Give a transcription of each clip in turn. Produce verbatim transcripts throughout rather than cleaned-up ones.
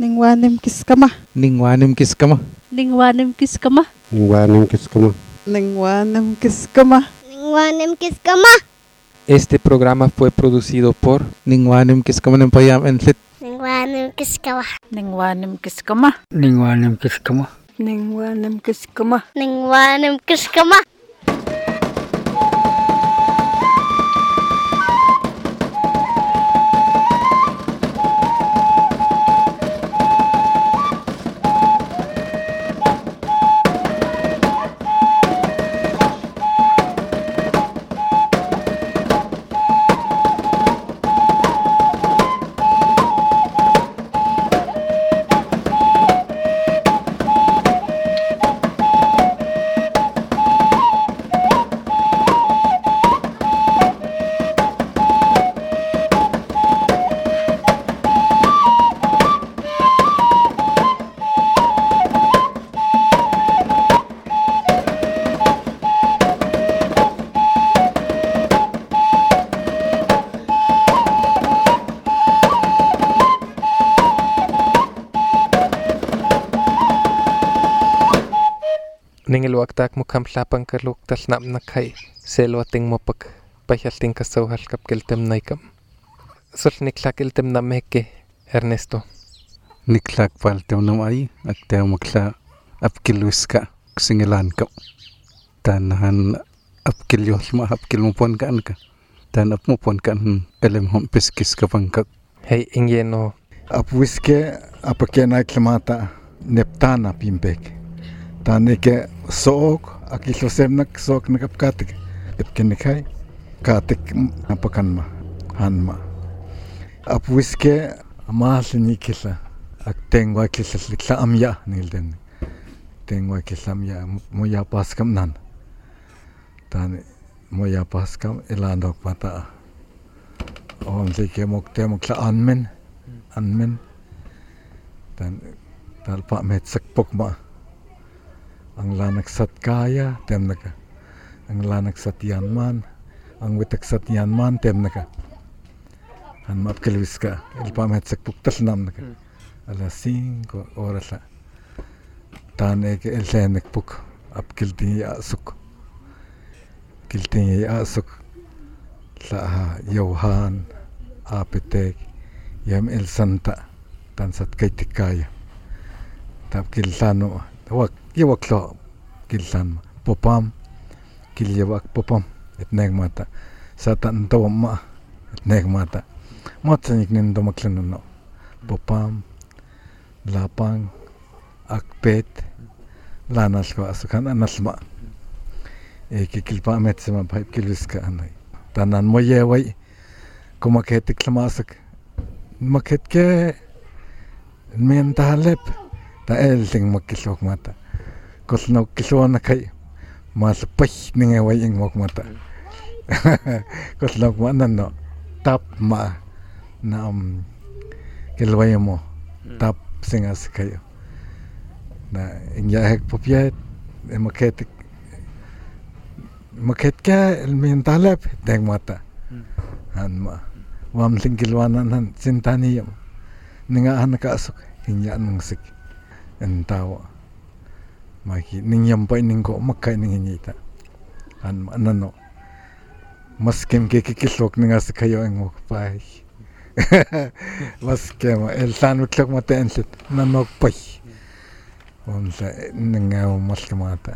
Ningwanim kiskama. Ningwanim kiskama. Ningwanim kiskama. Ningwanim kiskama. Ningwanim kiskama. Ningwanim kiskama. Este programa fue producido por Ningwanim Kiskama Nempayam Enfit. Ningwanim kiskama. Ningwanim kiskama. Ningwanim kiskama. Ningwanim kiskama. Ningwanim kiskama. Ningil waktak mo kamlapan kaluk talnap nakay selwating mo pag pahyalting kasawhal kapkiltem naikam. Sul niklak iltem na meke Ernesto. Niklak paltem nam ay at tayo makla apkilwis ka singilan ka. Tanahan apkilyol ma apkil mo pon kaan ka. Tan ap mo pon kaan elem hom piskis ka pangkak. Hey ingyeno. Apwiske apakena klamata neptana pimpek. Tanike sook akilosem nak sook nakapkatik ipkinikay katik apakanma hanma apwiske amalni kila ak tengwa kila likla amya nilden tengwa kila amya moya paskam nan tan moya paskam ilandok mata om sike mokte mokla anmen anmen tan talpa met sakpok ang lanak sat kaya tem naka ang lanak sat yanman ang witak sat yanman tem naka han map kelwiska el pamet sak puktal nam naka ala cinco horas la tane ke el senek puk ap kilti ya suk kilti ya suk la yohan apetek yam el santa tan sat kaitikaya tap kilsano wak yawak lo kilsan popam kilyawak popam etnek mata satan tawam ma etnek mata matsanik nin domaklan no popam lapang akpet lanas ko asukan anasma e kikilpa metsema pipe kilwiska anay tanan mo yeway kumaketik lamasak maket ke mentalep ta elting makilok mata kosno kilona kay malpay ningaway ing mok mata kosno manan no tap ma na um, kilway mo tap singas kayo na ingyahek popyet maketik maket ka mentalep deng mata han ma wam tingkilwanan han sintaniyam ninga han kaasok hinya nang sik entawa maki ningyam pa ningko makay ninginyita an anano maskem ke kikilok ninga sa kayo ang mukpay maskem el tanu tlok mata ensit nanok pay onsa ninga maskemata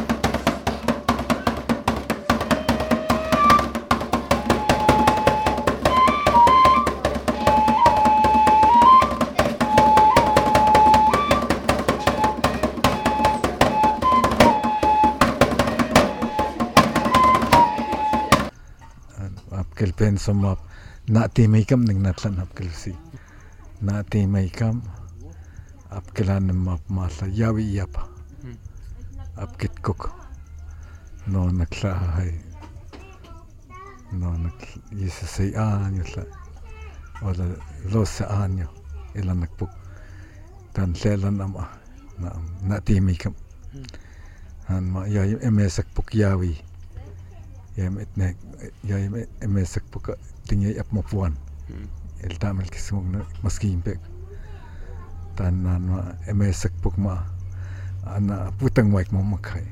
kelpen somap na timaykam ning natlan apkelsi na timaykam apkelan map masa yawi yapa apkit kok no nakla hay no nak yesay anyo la wala los anyo ilan nakpuk tan selan ama na na timaykam han ma yawi emesak puk yawi yam etnek yam emesak puk tingay ap mapuan el tamel kismog na maski impek tan nan ma emesak puk ma ana putang waik mo makai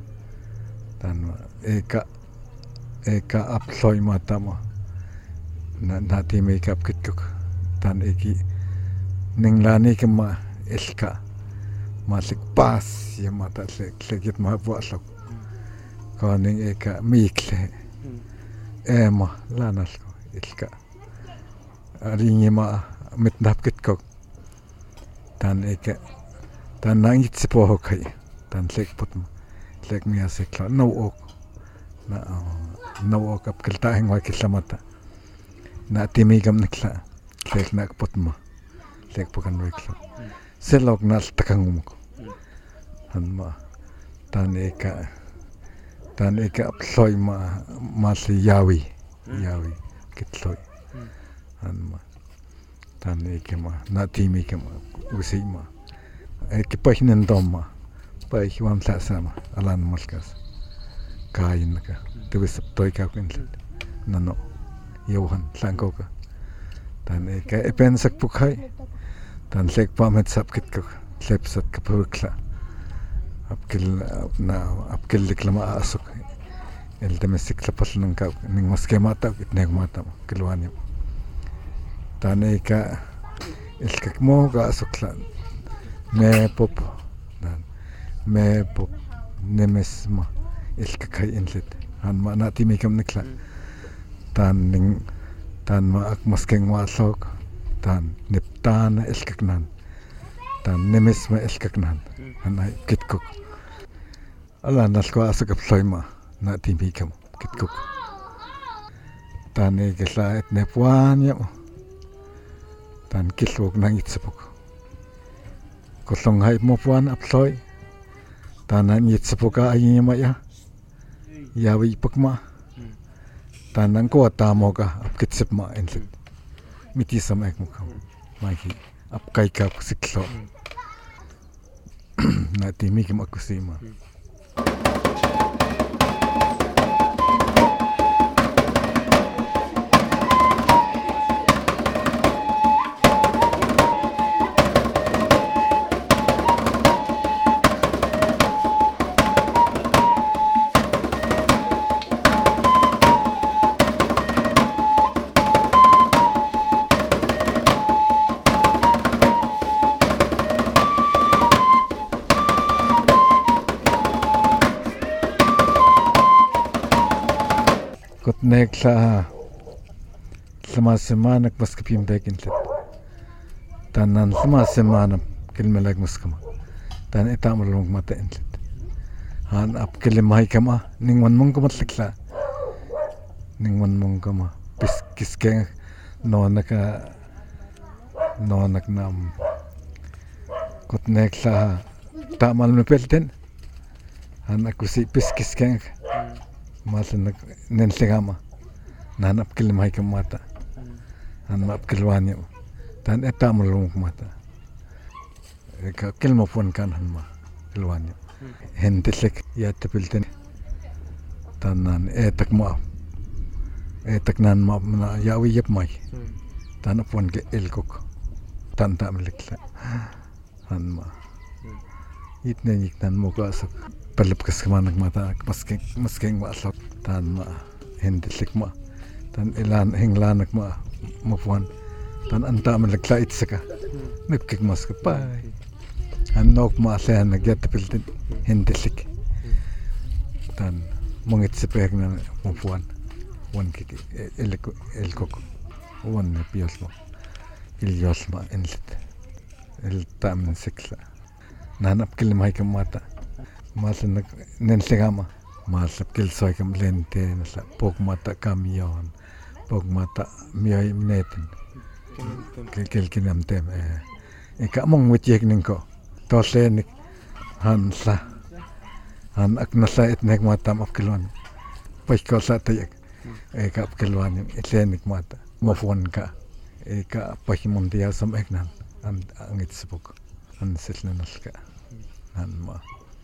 tan ma eka eka aploy mata mo na nati make up kit kok tan eki ning lani ke ma elka ma sik pas ya mata le legit ma bo alok ko ning eka mikle ema lanal ko elka aringi ma mit nap kit kok tan eka tan nang itsepo hokai tan lek potmo lek mi asekla no ok na no ok ap kelta hengwa kislamata na timigam nikla lek nak potmo lek pokan wekla selok nal takangumko han ma tan eka tan eka aploy ma masli yawi yawi kitloy han ma tan eka ma na timigam usi ma eki pahinen domma pai hiwam sa sama alan malkas kain ka tuwis toy ka kwinlet nano yohan langkoka tan eka epensak pukhai tan lek pamet sapkit ko lepsat ka pukla apkil na apkil liklama asuk el domestic lapal nang ka ning maske mata itnek mata kilwani tan eka ilkak mo ga asukla me pop dan me pop nemesma ilkak hay inlet han ma nati mikam nikla tan ning tan ma ak maskeng wasok tan neptana ilkak nan tan nemesma ilkak nan han ay kitkok ala nalko asuk aployma nati mikam kitkok tan egla et nepwan yo tan kilwok nang itsapok kolong hai mo puan aploy tanan yitsapoka ayi maya yawi pakma tanan ko tamoga apkitsip ma enlet miti samek mukam maki apkai ka siklo na timi kim akusima kot nekla lama semana maskapim bekin let tanan lama semana kilmelag maskama tan etamul mong mata enlet han ap kilimay kama ningwan mong kumatlikla ningwan mong kama bis kiskeng no naka no nak nam kot nekla tamal mepelten han akusi bis kiskeng masan nenlegama nan apkil mai kamata han apkilwani tan etamul mata ka kelma pon kan han ma kilwani hendelek ya tepilten tan nan etak ma etak nan ma yawi yep mai tan pon ke elkok tan tamlekla han ma itne iktan mo ka sak palap kasmanak mata maskeng maskeng wa alok tan ma hendelik ma tan ilan henglanak ma mapuan tan anta malakla itsaka nipkik maska pai an nok ma sen nagyat piltin hendelik tan mongit sepek na mapuan wan kik elko elkok wan piosma ilyosma enlit el tam sikla nanap kilmay kamata masan nenlegama masap kilsoy kam lente nasa pok mata kamyon pok mata miyoy netin kil kinam tem eh ika mong witjek ningko tosenik han sa han aknasa etnek mata apkilwan paiko sa tayak ika apkilwan etlenik mata mafon ka ika pahimundia sam eknan an angit sepok an silnalka han ma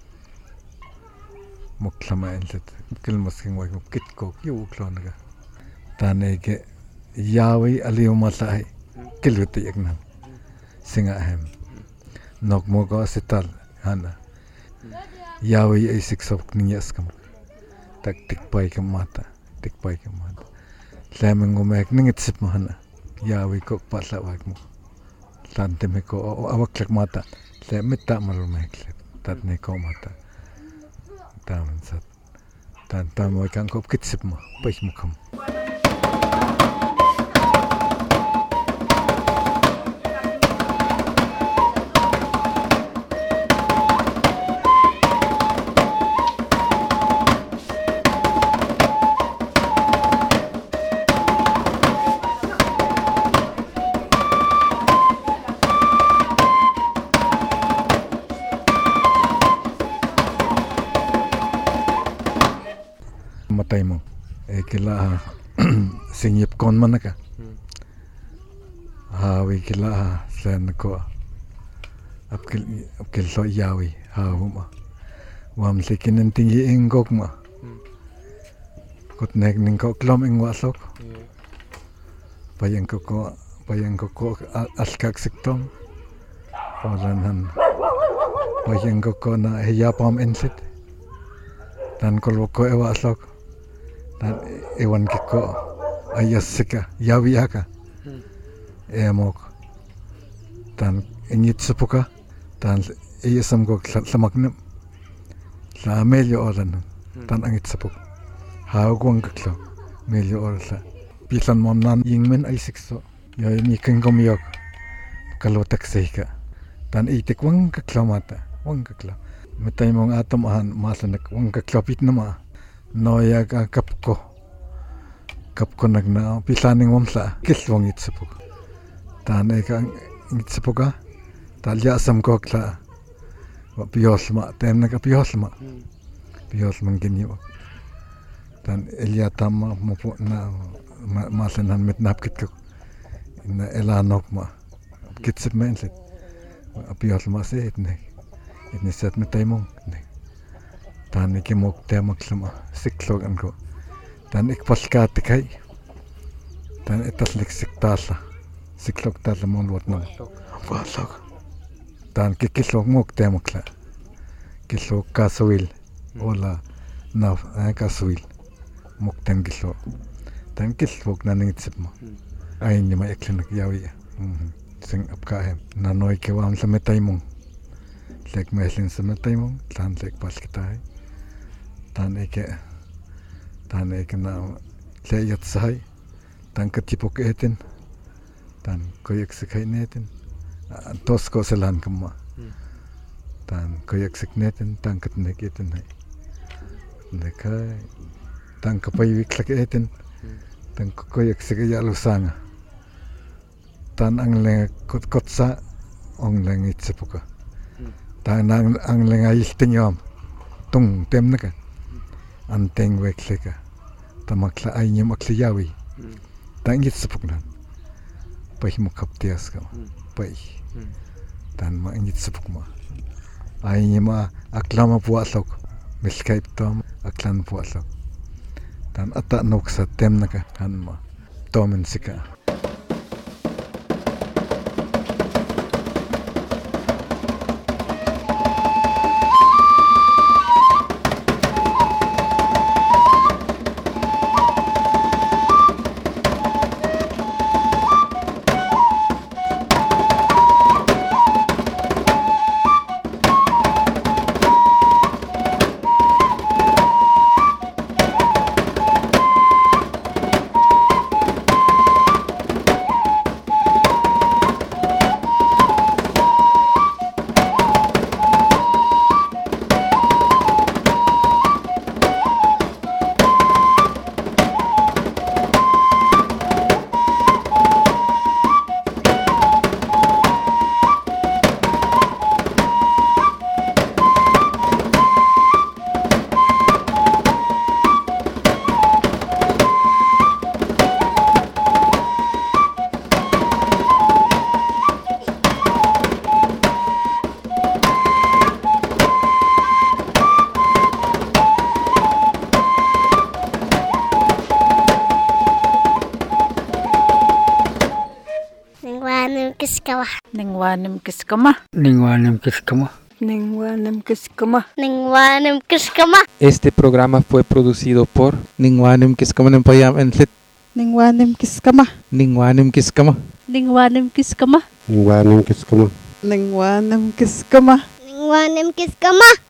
muklama enlet kilmasking wa kitko yu klonaga taneke yawi aliuma sai kilute yaknan singa hem nok mo ko sital hana yawi ay siksok ninyas kam tak tikpay kam mata tikpay kam mata lemeng umek ningit sip mo hana yawi ko patla wag mo tante me ko awak lak mata lemit ta malumek tat ne ko mata taman sat tan tam mo kan ko kitsip mo pay mo kam matay mo eh kila singip kon man ka hawi kila sen ko apkil apkil so yawi hawuma wam sikinin tinggi ingok ma kot nek ning ko klom ing wasok payang ko ko payang ko ko askak siktom oranan payang ko ko na hiyapam ensit tan ko ko e wasok dan ewan kiko ayas sika yawi aka emok dan ingit sepuka dan iyasam ko samaknem la melyo oran dan angit sepuk hawgwang kaklo melyo orla pisan momnan yingmen ay sikso yo ni kengkom yok kalotak seka dan itik wang kaklo mata wang kaklo metay mong atom ahan masanak wang kaklo pit nama noya ka kapko kapko nagna pisaning wamsa kiswang itsepuk tane ka itsepuka talya sam ko kla piosma tem na ka piosma piosma ginyo tan elya tam mo po na masanan mit napkit ko na elanok ma kitsep menset piosma se etne etne set metay mong ne tan ikimok temak sama siklog anko tan ikpalka tikay tan itaslik siktala siklog tala mon wat no walok tan kikilog mok temakla kilog kaswil ola na kaswil mok tan kilog tan kilog na ningitsip mo ay ni ma eklinak yawi sing apka na noy kewam sa metay mong lek meslin sa metay mong tan lek palkitay tan eke tan eke na leyat sahay tan katipok etin tan koyak sikhay netin tos ko selan kama tan koyak sik netin tan katnek etin hay nekay tan kapay wiklak etin tan koyak sikay yalusanga tan ang lenga kotsa ong lenga itsepuka tan ang ang lenga iltinyom tung tem naka anteng wekleka tamakla ay niya makliyawi tangit sepuk nan pay mo kaptias ka pay tan maingit sepuk mo ay niya ma aklama puaslok miskaip tom aklan puaslok tan ata nok sa tem naka tan ma tomen sika kiskama. Ningwanim kiskama. Ningwanim kiskama. Ningwanim kiskama. Ningwanim kiskama. Este programa fue producido por Ningwanim kiskama ng payam enlit. Ningwanim kiskama. Ningwanim kiskama. Ningwanim kiskama. Ningwanim kiskama. Ningwanim kiskama. Ningwanim kiskama.